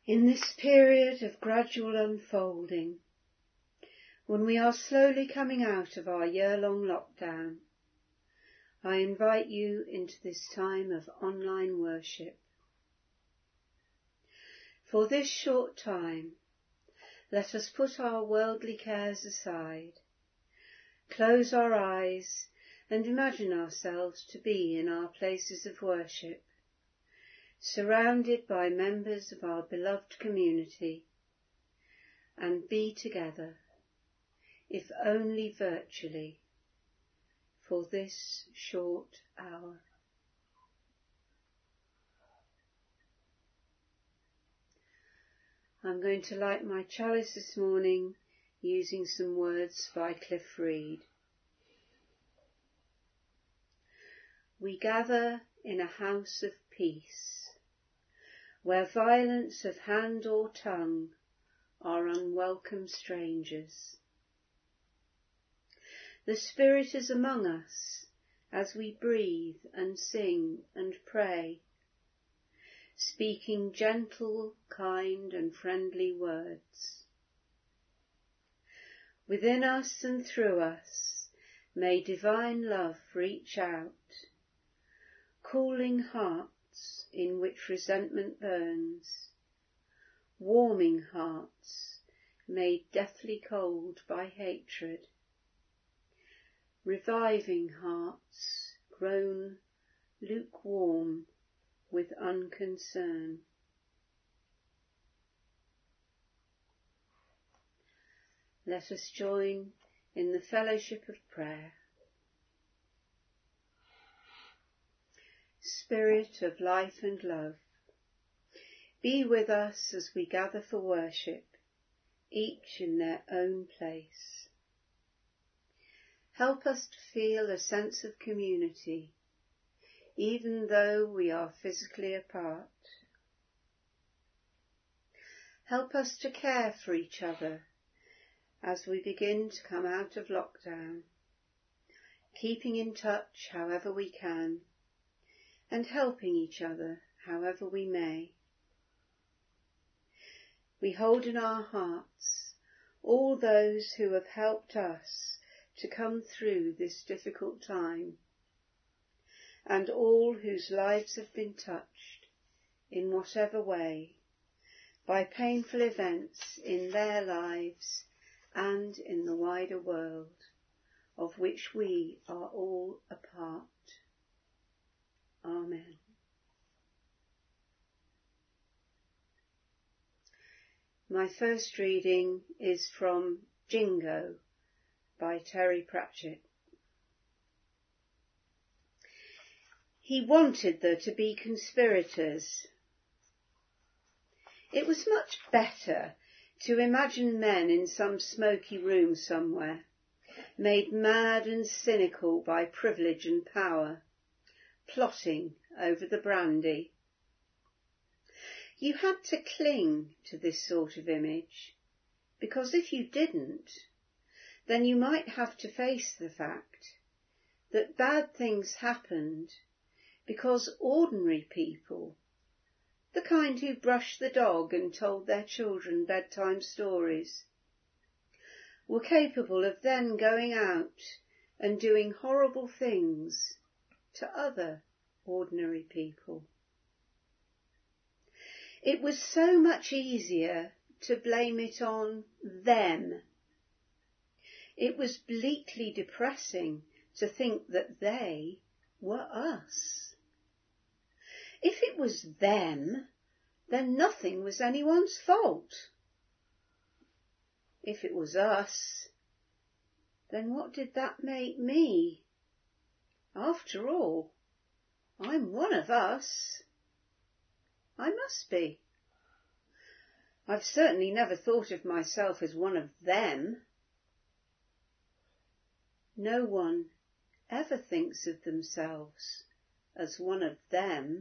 In this period of gradual unfolding, when we are slowly coming out of our year-long lockdown, I invite you into this time of online worship. For this short time, let us put our worldly cares aside, close our eyes and imagine ourselves to be in our places of worship, surrounded by members of our beloved community, and be together, if only virtually, for this short hour. I'm going to light my chalice this morning using some words by Cliff Reed. We gather in a house of peace, where violence of hand or tongue are unwelcome strangers. The Spirit is among us as we breathe and sing and pray, speaking gentle, kind and friendly words. Within us and through us may divine love reach out, cooling hearts in which resentment burns, warming hearts made deathly cold by hatred, reviving hearts grown lukewarm with unconcern. Let us join in the fellowship of prayer. Spirit of life and love, be with us as we gather for worship, each in their own place. Help us to feel a sense of community, even though we are physically apart. Help us to care for each other as we begin to come out of lockdown, keeping in touch however we can, and helping each other however we may. We hold in our hearts all those who have helped us to come through this difficult time, and all whose lives have been touched, in whatever way, by painful events in their lives and in the wider world, of which we are all a part. Amen. My first reading is from Jingo by Terry Pratchett. He wanted there to be conspirators. It was much better to imagine men in some smoky room somewhere, made mad and cynical by privilege and power, plotting over the brandy. You had to cling to this sort of image, because if you didn't, then you might have to face the fact that bad things happened because ordinary people, the kind who brushed the dog and told their children bedtime stories, were capable of then going out and doing horrible things to other ordinary people. It was so much easier to blame it on them. It was bleakly depressing to think that they were us. If it was them, then nothing was anyone's fault. If it was us, then what did that make me? After all, I'm one of us. I must be. I've certainly never thought of myself as one of them. No one ever thinks of themselves as one of them.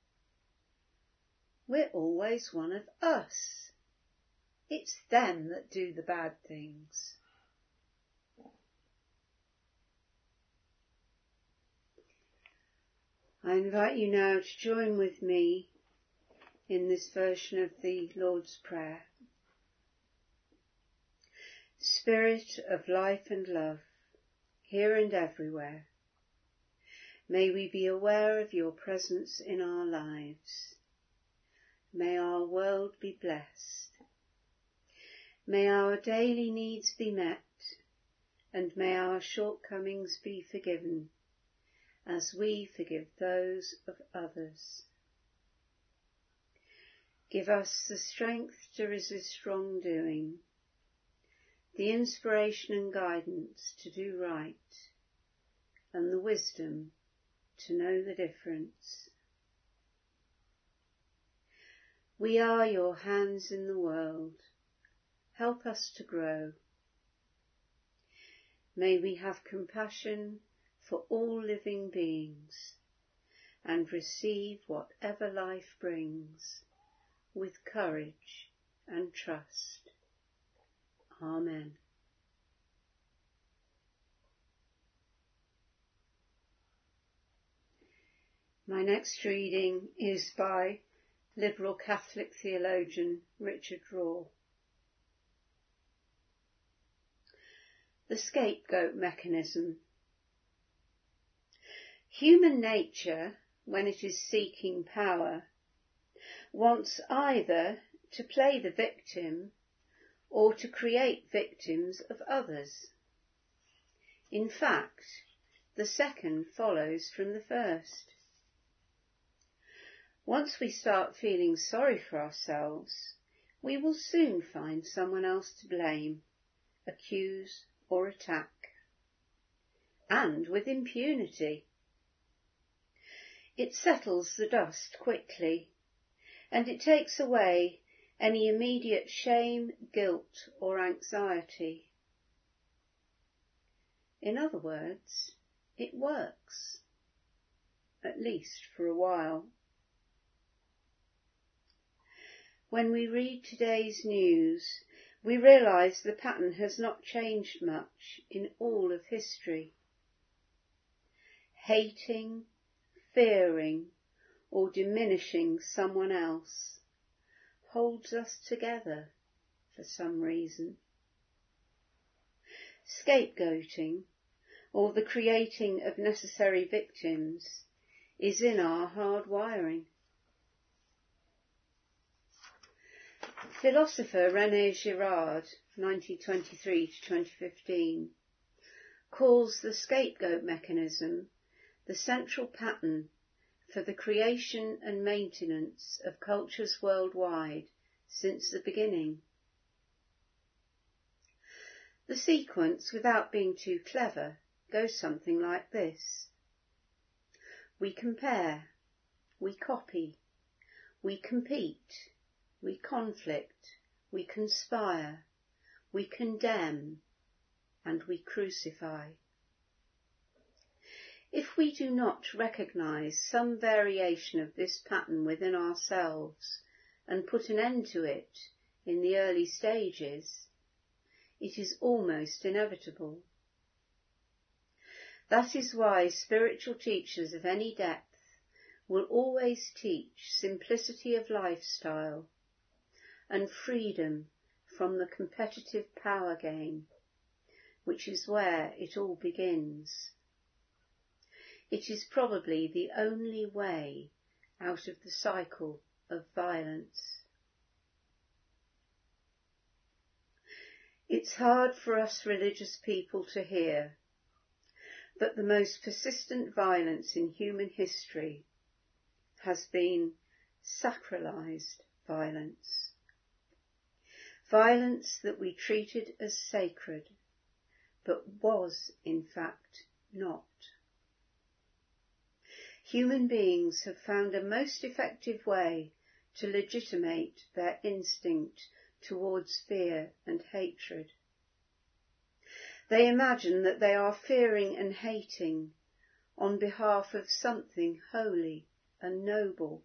We're always one of us. It's them that do the bad things. I invite you now to join with me in this version of the Lord's Prayer. Spirit of life and love, here and everywhere, may we be aware of your presence in our lives. May our world be blessed. May our daily needs be met, and may our shortcomings be forgiven, as we forgive those of others. Give us the strength to resist wrongdoing, the inspiration and guidance to do right, and the wisdom to know the difference. We are your hands in the world. Help us to grow. May we have compassion for all living beings and receive whatever life brings with courage and trust. Amen. My next reading is by liberal Catholic theologian Richard Rohr. The scapegoat mechanism. Human nature, when it is seeking power, wants either to play the victim or to create victims of others. In fact, the second follows from the first. Once we start feeling sorry for ourselves, we will soon find someone else to blame, accuse, or attack, and with impunity. It settles the dust quickly, and it takes away any immediate shame, guilt, or anxiety. In other words, it works, at least for a while. When we read today's news, we realise the pattern has not changed much in all of history. Hating, fearing, or diminishing someone else holds us together for some reason. Scapegoating, or the creating of necessary victims, is in our hard wiring. Philosopher René Girard, 1923 to 2015, calls the scapegoat mechanism the central pattern for the creation and maintenance of cultures worldwide since the beginning. The sequence, without being too clever, goes something like this. We compare, we copy, we compete, we conflict, we conspire, we condemn, and we crucify. If we do not recognise some variation of this pattern within ourselves and put an end to it in the early stages, it is almost inevitable. That is why spiritual teachers of any depth will always teach simplicity of lifestyle and freedom from the competitive power game, which is where it all begins. It is probably the only way out of the cycle of violence. It's hard for us religious people to hear, but the most persistent violence in human history has been sacralised violence. Violence that we treated as sacred, but was in fact not. Human beings have found a most effective way to legitimate their instinct towards fear and hatred. They imagine that they are fearing and hating on behalf of something holy and noble.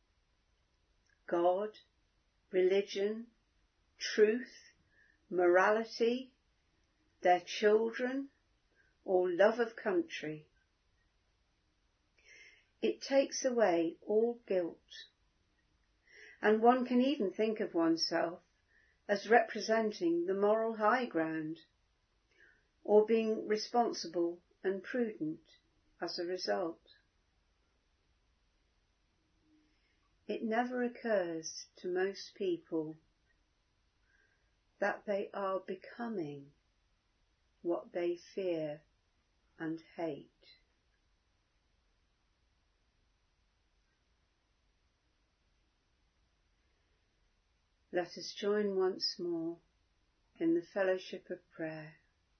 God, religion, truth, morality, their children, or love of country. It takes away all guilt. and one can even think of oneself as representing the moral high ground, or being responsible and prudent as a result. It never occurs to most people that they are becoming what they fear and hate. Let us join once more in the fellowship of prayer.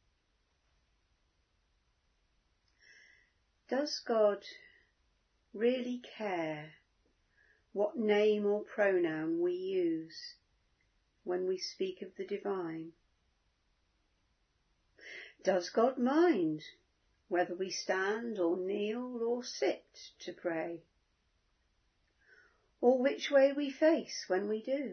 Does God really care what name or pronoun we use when we speak of the divine? Does God mind whether we stand or kneel or sit to pray, or which way we face when we do?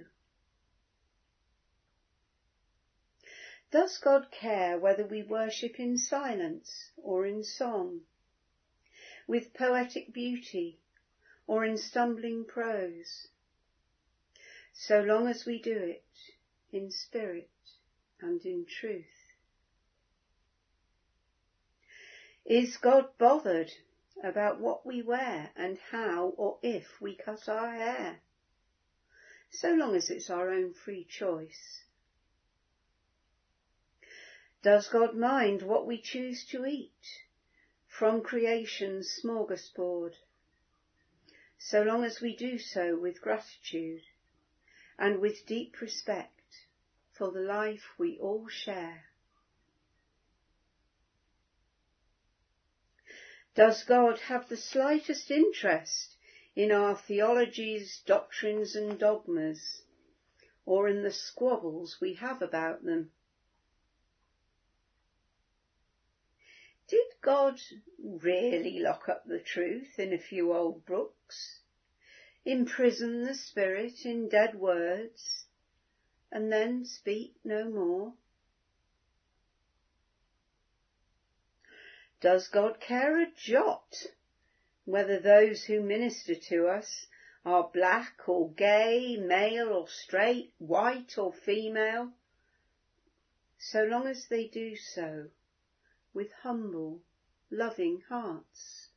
Does God care whether we worship in silence or in song, with poetic beauty or in stumbling prose, so long as we do it in spirit and in truth? Is God bothered about what we wear and how or if we cut our hair, so long as it's our own free choice? Does God mind what we choose to eat from creation's smorgasbord, so long as we do so with gratitude and with deep respect for the life we all share? Does God have the slightest interest in our theologies, doctrines and dogmas, or in the squabbles we have about them? Did God really lock up the truth in a few old books, imprison the spirit in dead words, and then speak no more? Does God care a jot whether those who minister to us are black or gay, male or straight, white or female, so long as they do so with humble, loving hearts?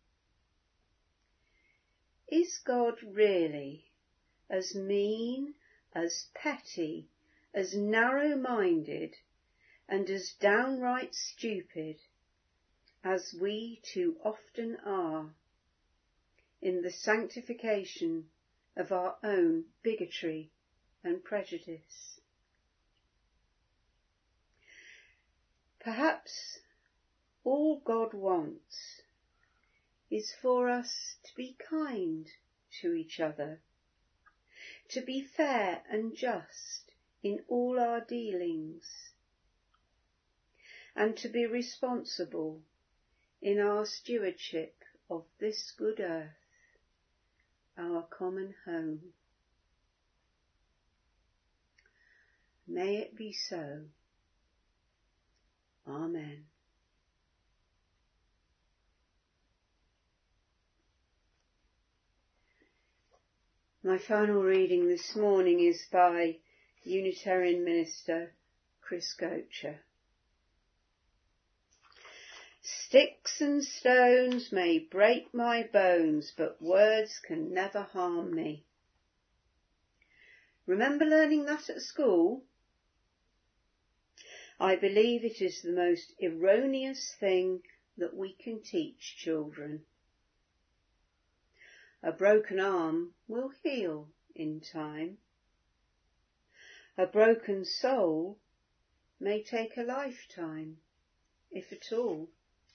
Is God really as mean, as petty, as narrow-minded, and as downright stupid as we too often are in the sanctification of our own bigotry and prejudice? Perhaps all God wants is for us to be kind to each other, to be fair and just in all our dealings, and to be responsible in our stewardship of this good earth, our common home. May it be so. Amen. My final reading this morning is by Unitarian minister Chris Gocher. Sticks and stones may break my bones, but words can never harm me. Remember learning that at school? I believe it is the most erroneous thing that we can teach children. A broken arm will heal in time. A broken soul may take a lifetime, if at all.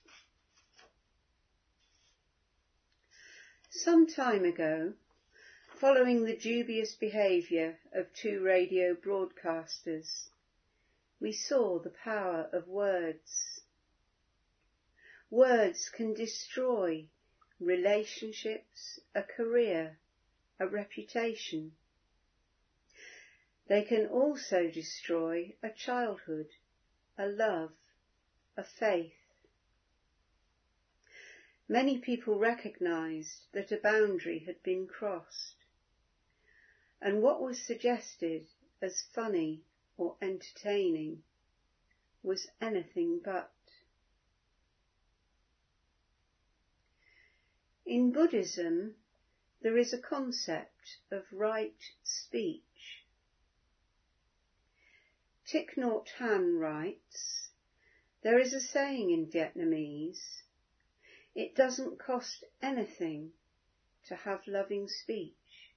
Some time ago, following the dubious behaviour of two radio broadcasters, we saw the power of words. Words can destroy relationships, a career, a reputation. They can also destroy a childhood, a love, a faith. Many people recognised that a boundary had been crossed, and what was suggested as funny or entertaining was anything but. In Buddhism, there is a concept of right speech. Thich Nhat Hanh writes, "There is a saying in Vietnamese, it doesn't cost anything to have loving speech."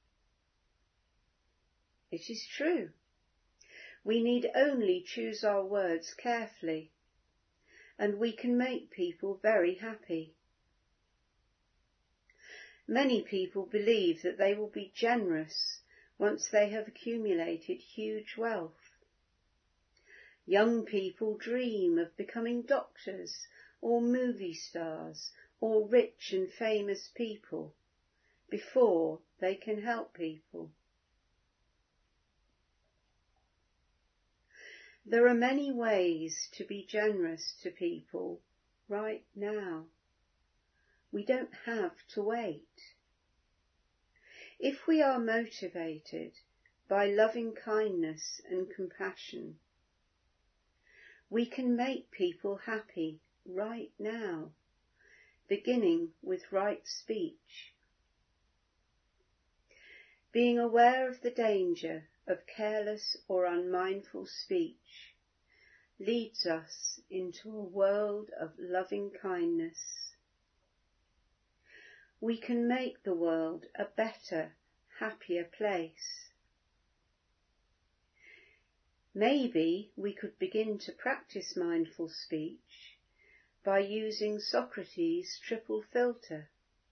It is true. We need only choose our words carefully, and we can make people very happy. Many people believe that they will be generous once they have accumulated huge wealth. Young people dream of becoming doctors or movie stars or rich and famous people before they can help people. There are many ways to be generous to people right now. We don't have to wait. If we are motivated by loving kindness and compassion, we can make people happy right now, beginning with right speech. Being aware of the danger of careless or unmindful speech leads us into a world of loving kindness. We can make the world a better, happier place. Maybe we could begin to practice mindful speech by using Socrates' triple filter.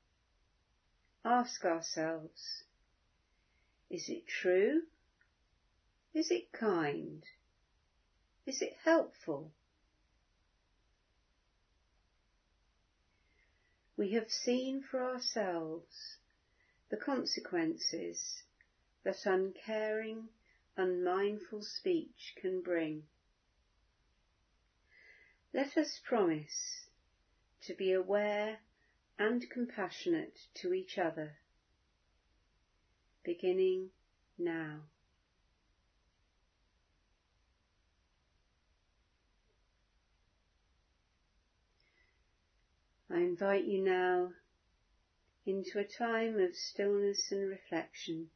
Ask ourselves, is it true? Is it kind? Is it helpful? We have seen for ourselves the consequences that uncaring, unmindful speech can bring. Let us promise to be aware and compassionate to each other, beginning now. I invite you now into a time of stillness and reflection,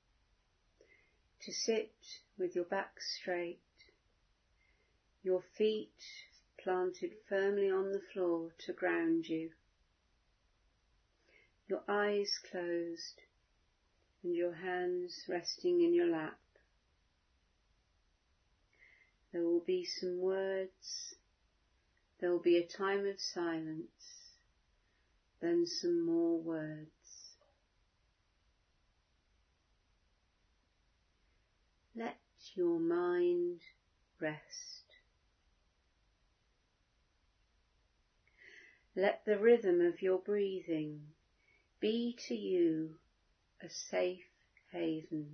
to sit with your back straight, your feet planted firmly on the floor to ground you, your eyes closed and your hands resting in your lap. There will be some words, there will be a time of silence, then some more words. Let your mind rest. Let the rhythm of your breathing be to you a safe haven.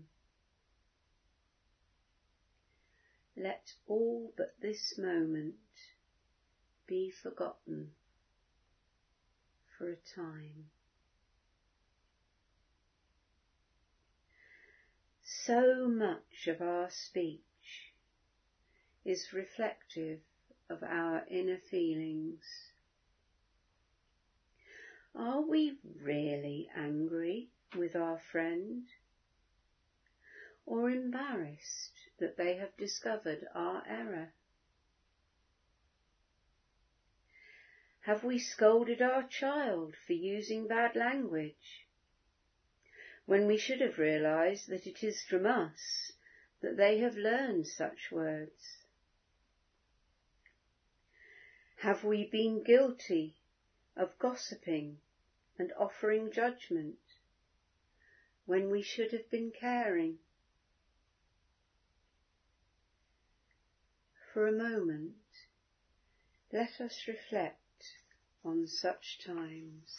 Let all but this moment be forgotten for a time. So much of our speech is reflective of our inner feelings. Are we really angry with our friend, or embarrassed that they have discovered our error? Have we scolded our child for using bad language, when we should have realized that it is from us that they have learned such words? Have we been guilty of gossiping and offering judgment, when we should have been caring? For a moment, let us reflect on such times.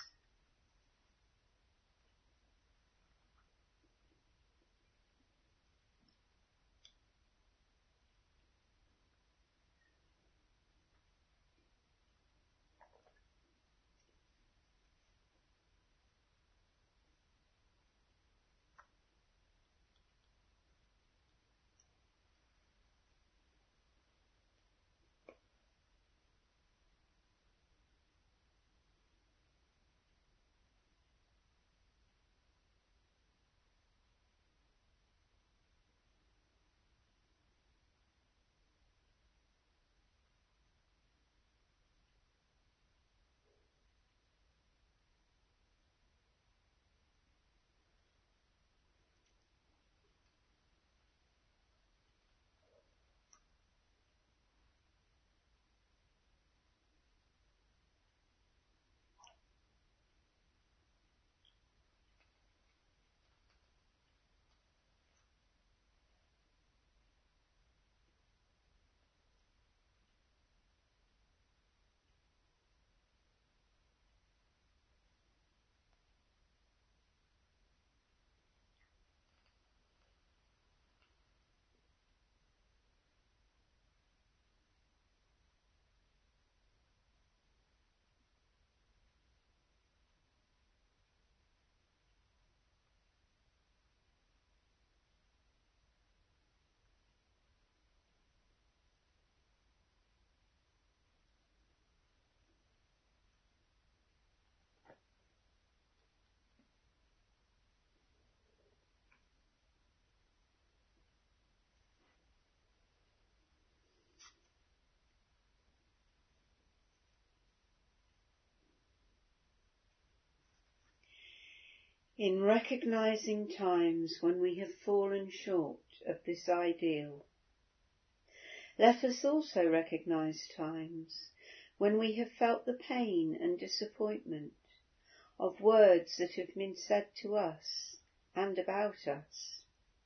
In recognising times when we have fallen short of this ideal, let us also recognise times when we have felt the pain and disappointment of words that have been said to us and about us.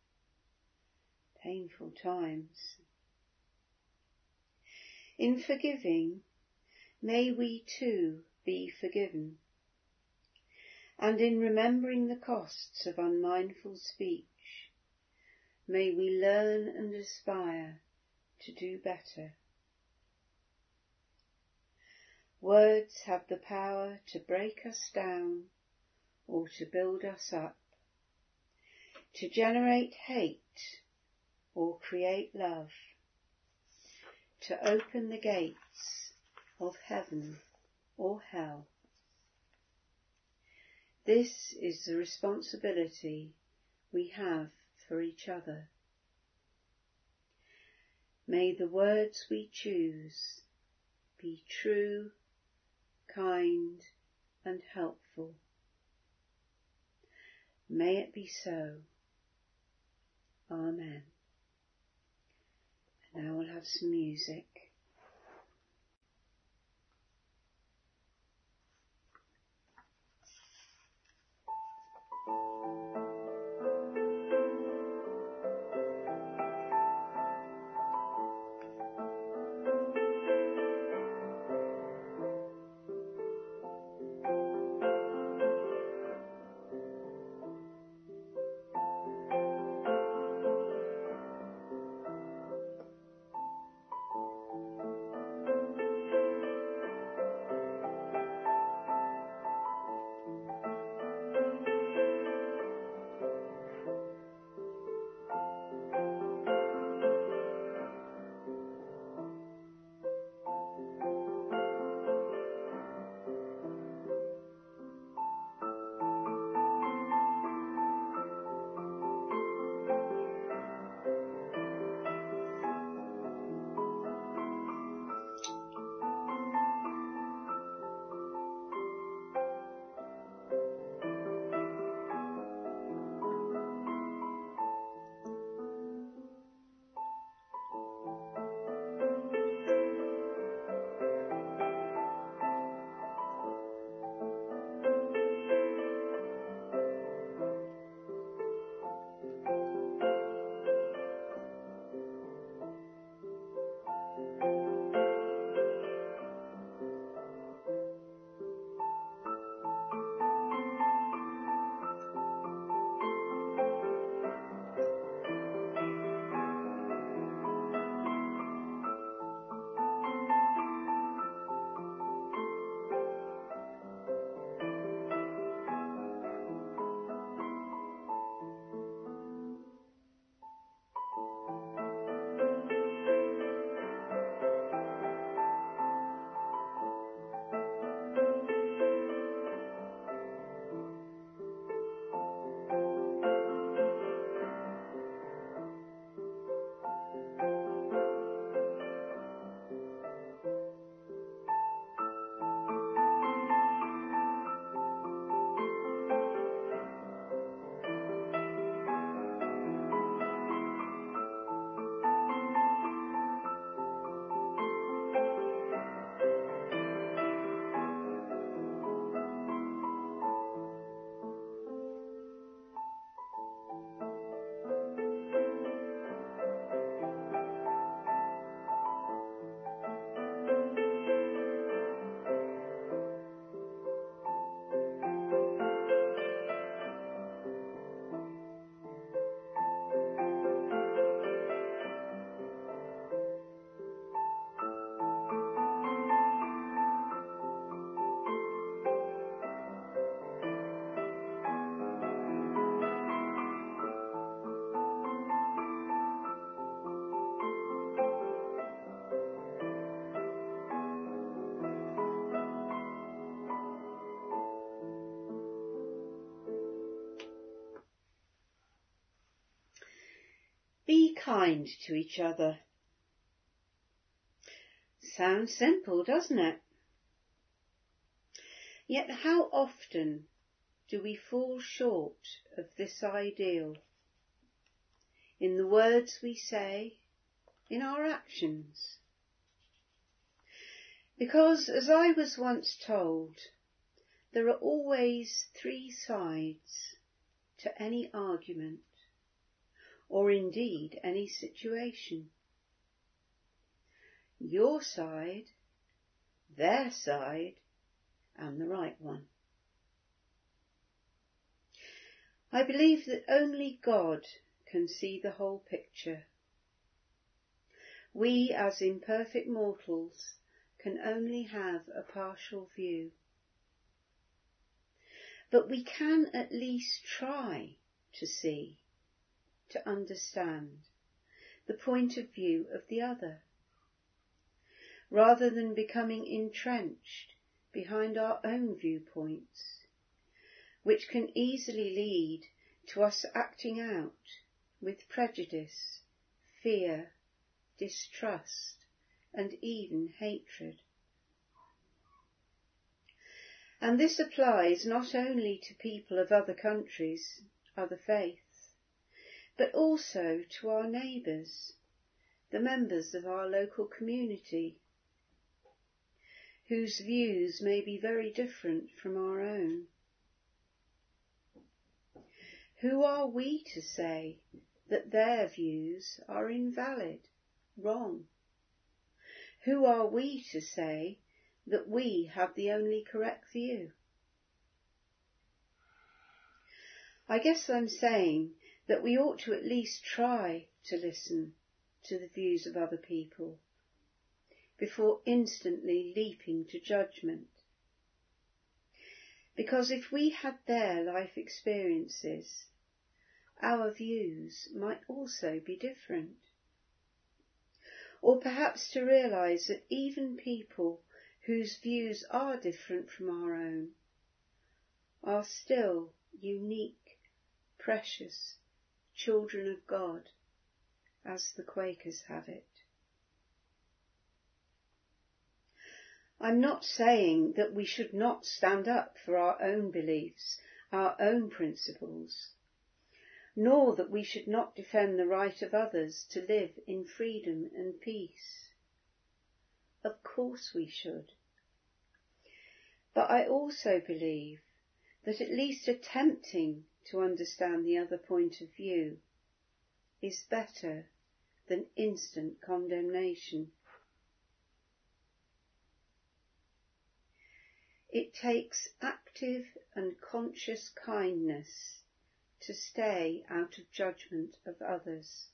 Painful times. In forgiving, may we too be forgiven. And in remembering the costs of unmindful speech, may we learn and aspire to do better. Words have the power to break us down or to build us up, to generate hate or create love, to open the gates of heaven or hell. This is the responsibility we have for each other. May the words we choose be true, kind and helpful. May it be so. Amen. And now we'll have some music. Be kind to each other. Sounds simple, doesn't it? Yet how often do we fall short of this ideal in the words we say, in our actions? Because, as I was once told, there are always three sides to any argument, or indeed any situation. Your side, their side, and the right one. I believe that only God can see the whole picture. We, as imperfect mortals, can only have a partial view. But we can at least try to see, to understand the point of view of the other, rather than becoming entrenched behind our own viewpoints, which can easily lead to us acting out with prejudice, fear, distrust, and even hatred. And this applies not only to people of other countries, other faiths, but also to our neighbours, the members of our local community, whose views may be very different from our own. Who are we to say that their views are invalid, wrong? Who are we to say that we have the only correct view? I guess I'm saying that we ought to at least try to listen to the views of other people before instantly leaping to judgment. Because if we had their life experiences, our views might also be different. Or perhaps to realise that even people whose views are different from our own are still unique, precious children of God, as the Quakers have it. I'm not saying that we should not stand up for our own beliefs, our own principles, nor that we should not defend the right of others to live in freedom and peace. Of course we should. But I also believe that at least attempting to understand the other point of view is better than instant condemnation. It takes active and conscious kindness to stay out of judgment of others.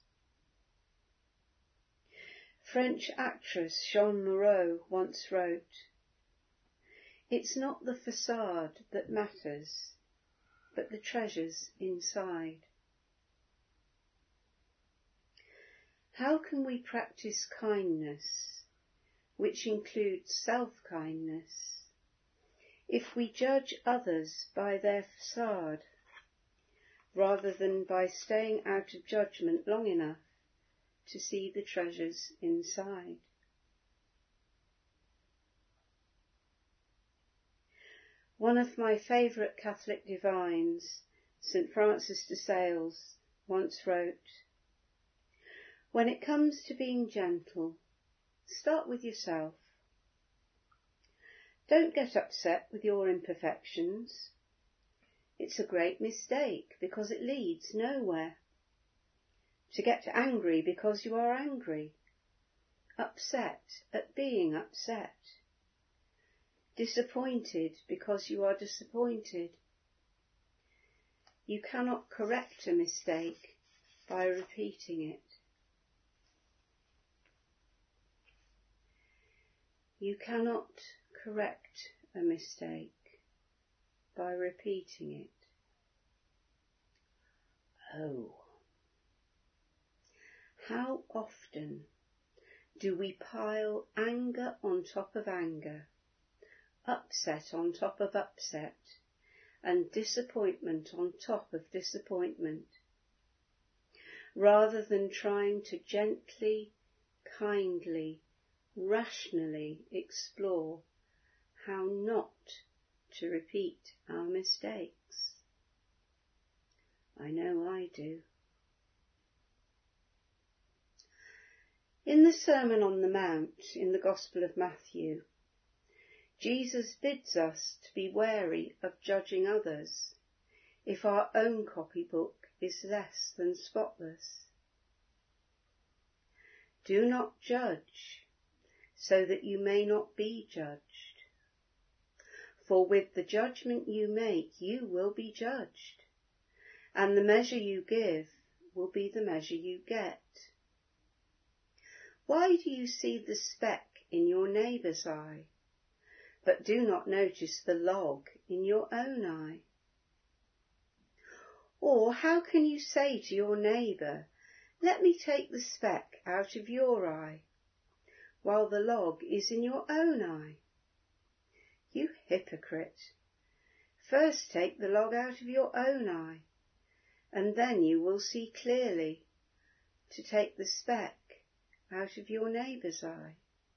French actress Jeanne Moreau once wrote, "It's not the facade that matters, but the treasures inside." How can we practice kindness, which includes self-kindness, if we judge others by their facade, rather than by staying out of judgment long enough to see the treasures inside? One of my favourite Catholic divines, St. Francis de Sales, once wrote, "When it comes to being gentle, start with yourself. Don't get upset with your imperfections. It's a great mistake because it leads nowhere. To get angry because you are angry. Upset at being upset. Disappointed because you are disappointed. You cannot correct a mistake by repeating it. You cannot correct a mistake by repeating it." Oh, how often do we pile anger on top of anger, upset on top of upset, and disappointment on top of disappointment, rather than trying to gently, kindly, rationally explore how not to repeat our mistakes. I know I do. In the Sermon on the Mount in the Gospel of Matthew, Jesus bids us to be wary of judging others if our own copybook is less than spotless. Do not judge, so that you may not be judged. For with the judgment you make, you will be judged, and the measure you give will be the measure you get. Why do you see the speck in your neighbour's eye, but do not notice the log in your own eye? Or how can you say to your neighbour, let me take the speck out of your eye, while the log is in your own eye? You hypocrite! First take the log out of your own eye, and then you will see clearly to take the speck out of your neighbour's eye.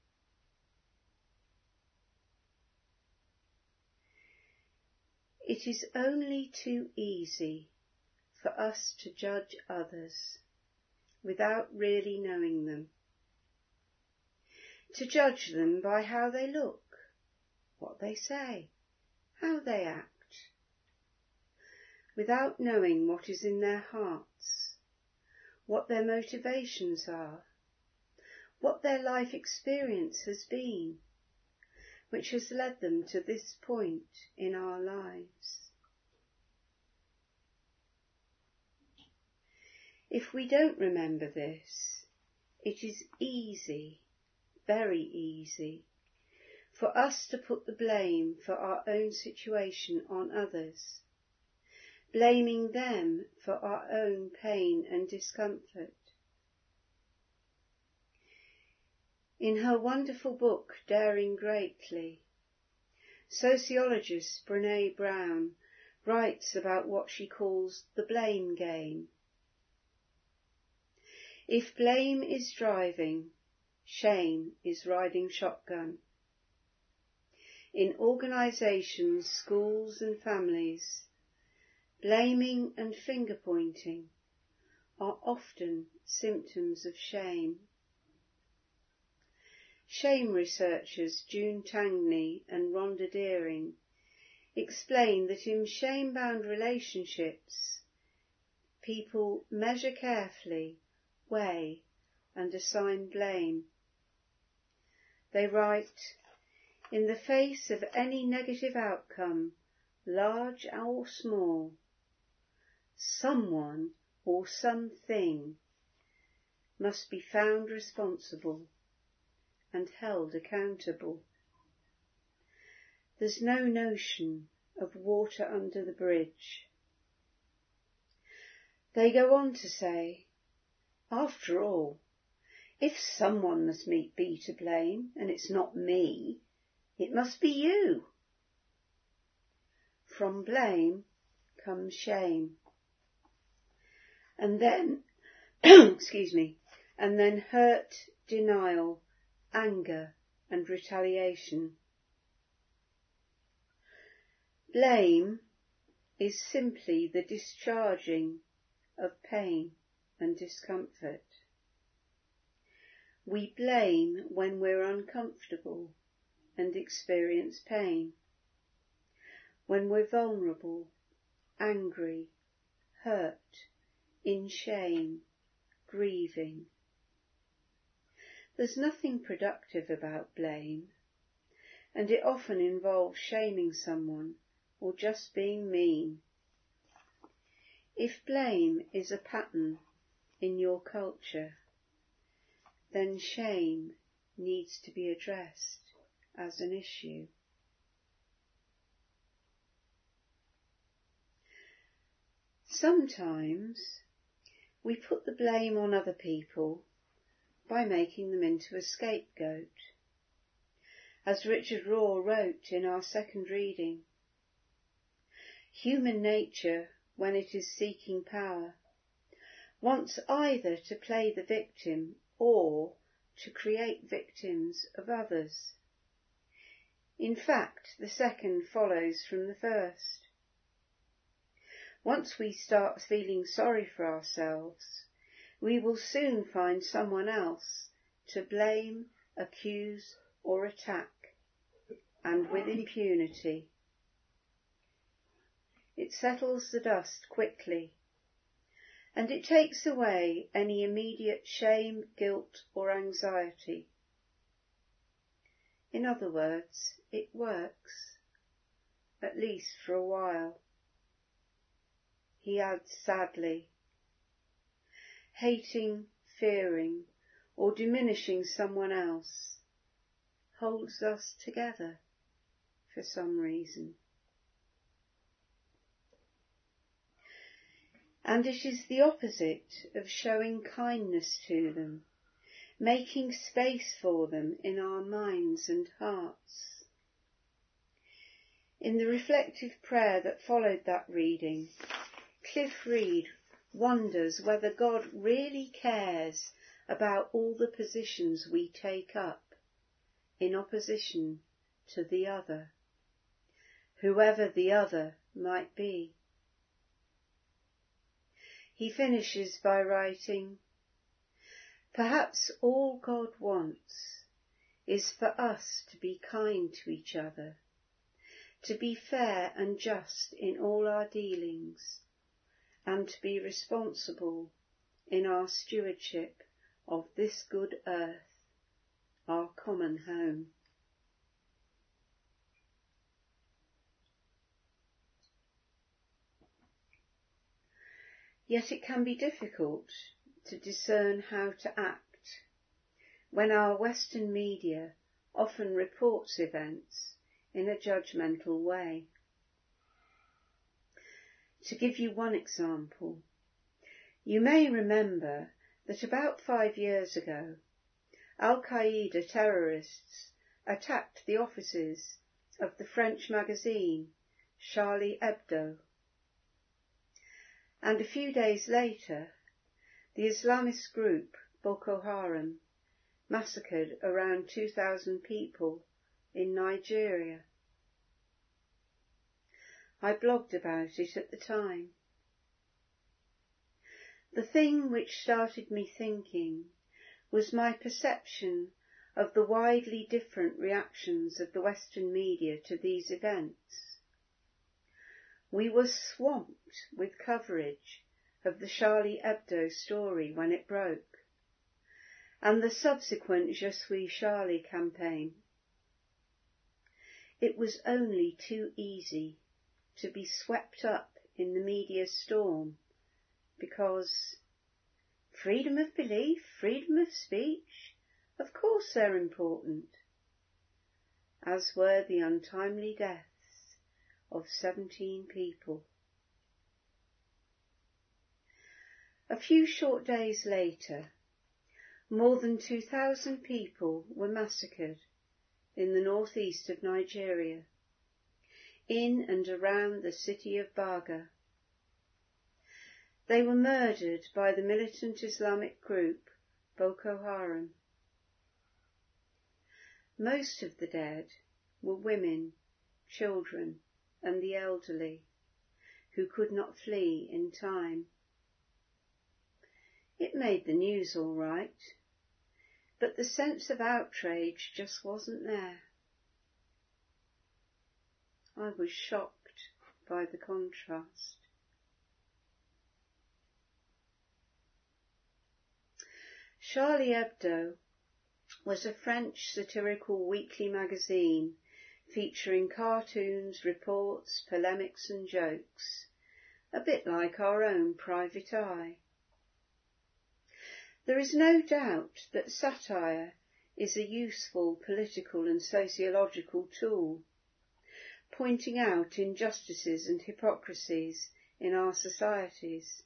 It is only too easy for us to judge others without really knowing them, to judge them by how they look, what they say, how they act, without knowing what is in their hearts, what their motivations are, what their life experience has been, which has led them to this point in our lives. If we don't remember this, it is easy, very easy, for us to put the blame for our own situation on others, blaming them for our own pain and discomfort. In her wonderful book, Daring Greatly, sociologist Brené Brown writes about what she calls the blame game. If blame is driving, shame is riding shotgun. In organisations, schools and families, blaming and finger-pointing are often symptoms of shame. Shame researchers June Tangney and Rhonda Deering explain that in shame-bound relationships, people measure carefully, weigh and assign blame. They write, in the face of any negative outcome, large or small, someone or something must be found responsible and held accountable. There's no notion of water under the bridge. They go on to say, after all, if someone must be to blame, and it's not me, it must be you. From blame comes shame. And then, and then hurt, denial, anger and retaliation. Blame is simply the discharging of pain and discomfort. We blame when we're uncomfortable and experience pain, when we're vulnerable, angry, hurt, in shame, grieving. There's nothing productive about blame, and it often involves shaming someone or just being mean. If blame is a pattern in your culture, then shame needs to be addressed as an issue. Sometimes we put the blame on other people by making them into a scapegoat. As Richard Rohr wrote in our second reading, human nature, when it is seeking power, wants either to play the victim or to create victims of others. In fact, the second follows from the first. Once we start feeling sorry for ourselves, we will soon find someone else to blame, accuse, or attack, and with impunity. It settles the dust quickly, and it takes away any immediate shame, guilt, or anxiety. In other words, it works, at least for a while. He adds sadly, hating, fearing, or diminishing someone else holds us together for some reason. And it is the opposite of showing kindness to them, making space for them in our minds and hearts. In the reflective prayer that followed that reading, Cliff Reed wonders whether God really cares about all the positions we take up in opposition to the other, whoever the other might be. He finishes by writing, "Perhaps all God wants is for us to be kind to each other, to be fair and just in all our dealings, and to be responsible in our stewardship of this good earth, our common home." Yet it can be difficult to discern how to act when our Western media often reports events in a judgmental way. To give you one example, you may remember that about 5 years ago, Al-Qaeda terrorists attacked the offices of the French magazine Charlie Hebdo. And a few days later, the Islamist group Boko Haram massacred around 2,000 people in Nigeria. I blogged about it at the time. The thing which started me thinking was my perception of the widely different reactions of the Western media to these events. We were swamped with coverage of the Charlie Hebdo story when it broke, and the subsequent Je suis Charlie campaign. It was only too easy to be swept up in the media storm because freedom of belief, freedom of speech, of course they're important, as were the untimely deaths of 17 people. A few short days later, more than 2,000 people were massacred in the northeast of Nigeria, in and around the city of Baga. They were murdered by the militant Islamic group Boko Haram. Most of the dead were women, children, and the elderly, who could not flee in time. It made the news all right, but the sense of outrage just wasn't there. I was shocked by the contrast. Charlie Hebdo was a French satirical weekly magazine featuring cartoons, reports, polemics and jokes, a bit like our own Private Eye. There is no doubt that satire is a useful political and sociological tool, pointing out injustices and hypocrisies in our societies.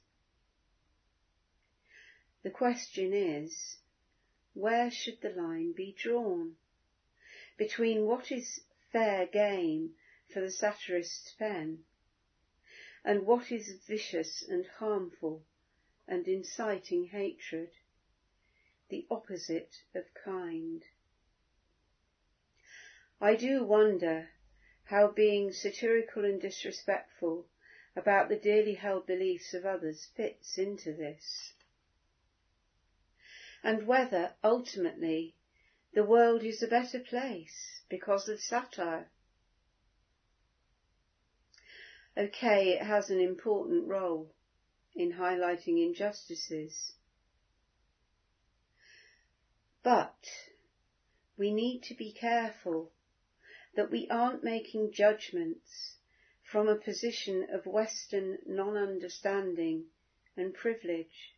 The question is, where should the line be drawn between what is fair game for the satirist's pen and what is vicious and harmful and inciting hatred, the opposite of kind? I do wonder how being satirical and disrespectful about the dearly held beliefs of others fits into this, and whether, ultimately, the world is a better place because of satire. Okay, it has an important role in highlighting injustices, but we need to be careful that we aren't making judgments from a position of Western non-understanding and privilege.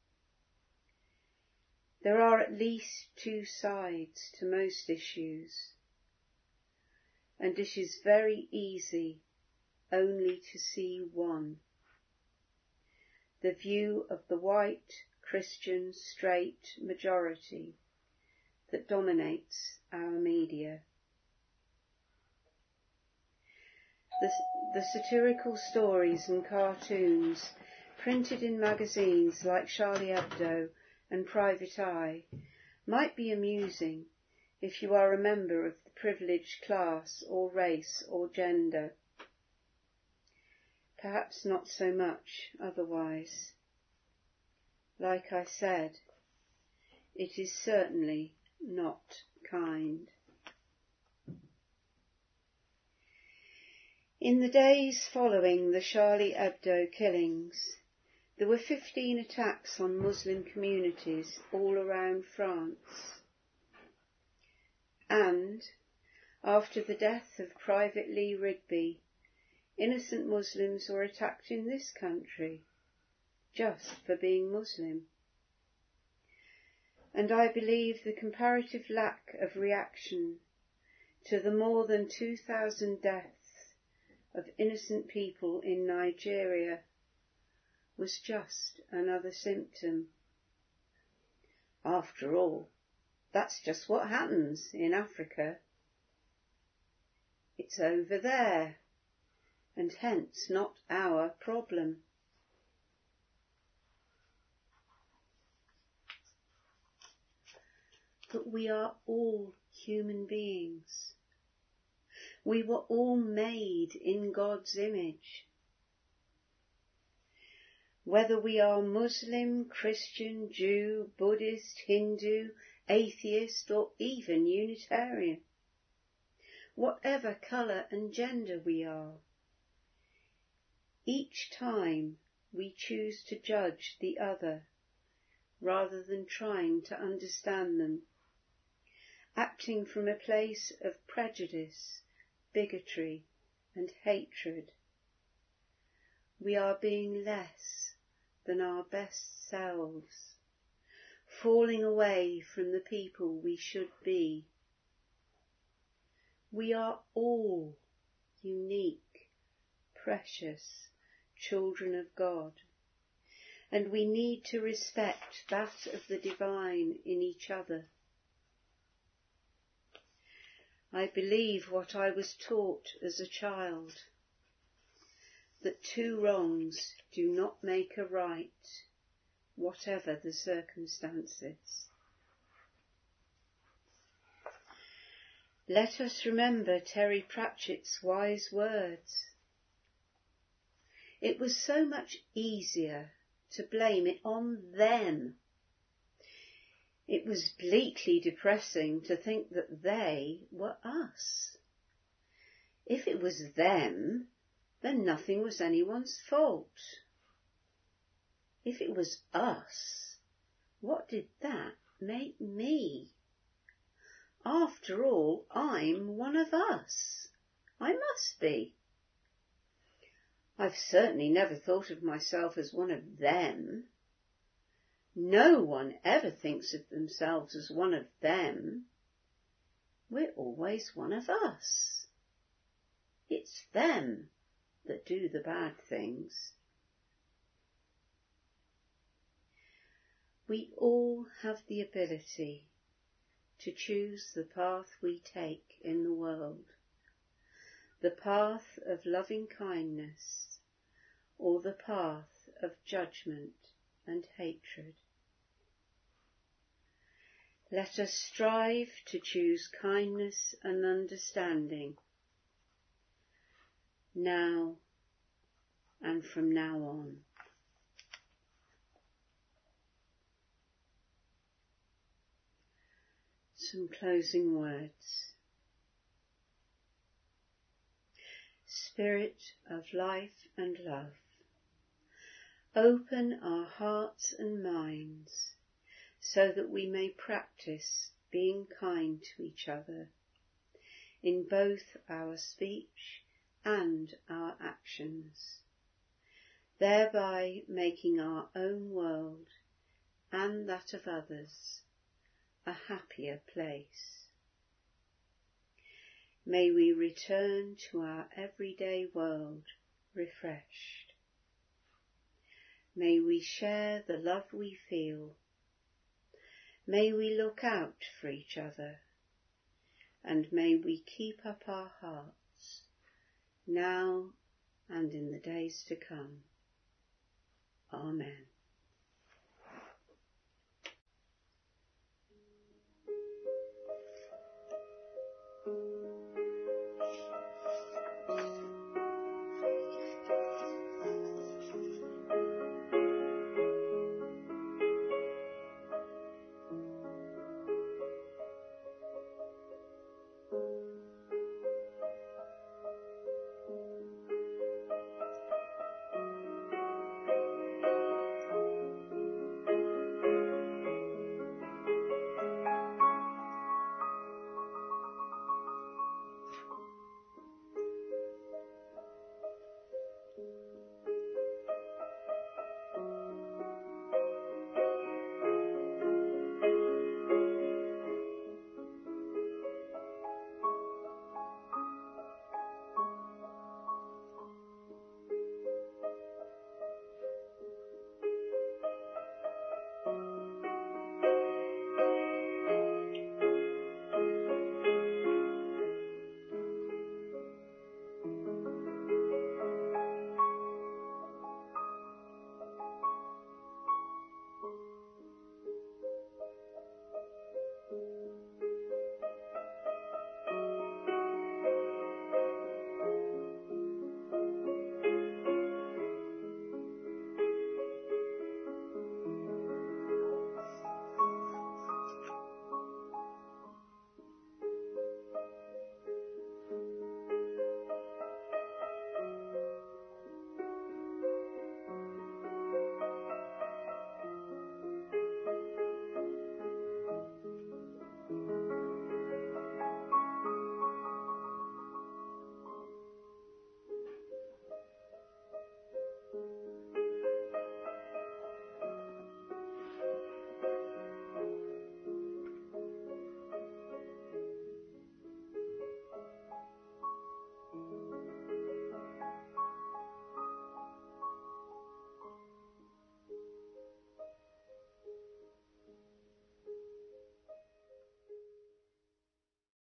There are at least two sides to most issues, and it is very easy only to see one: the view of the white, Christian, straight majority that dominates our media. The satirical stories and cartoons printed in magazines like Charlie Hebdo and Private Eye might be amusing if you are a member of the privileged class or race or gender. Perhaps not so much otherwise. Like I said, it is certainly not kind. In the days following the Charlie Hebdo killings, there were 15 attacks on Muslim communities all around France. And, after the death of Private Lee Rigby, innocent Muslims were attacked in this country, just for being Muslim. And I believe the comparative lack of reaction to the more than 2,000 deaths of innocent people in Nigeria was just another symptom. After all, that's just what happens in Africa. It's over there, and hence not our problem. But we are all human beings. We were all made in God's image. Whether we are Muslim, Christian, Jew, Buddhist, Hindu, atheist, or even Unitarian, whatever colour and gender we are, each time we choose to judge the other rather than trying to understand them, acting from a place of prejudice, bigotry and hatred, we are being less than our best selves, falling away from the people we should be. We are all unique, precious children of God, and we need to respect that of the divine in each other. I believe what I was taught as a child, that two wrongs do not make a right, whatever the circumstances. Let us remember Terry Pratchett's wise words. It was so much easier to blame it on them. It was bleakly depressing to think that they were us. If it was them, then nothing was anyone's fault. If it was us, what did that make me? After all, I'm one of us. I must be. I've certainly never thought of myself as one of them. No one ever thinks of themselves as one of them. We're always one of us. It's them that do the bad things. We all have the ability to choose the path we take in the world, the path of loving kindness or the path of judgment and hatred. Let us strive to choose kindness and understanding, now and from now on. Some closing words. Spirit of life and love, open our hearts and minds so that we may practice being kind to each other in both our speech and our actions, thereby making our own world and that of others a happier place. May we return to our everyday world refreshed. May we share the love we feel. May we look out for each other, and may we keep up our hearts now and in the days to come. Amen.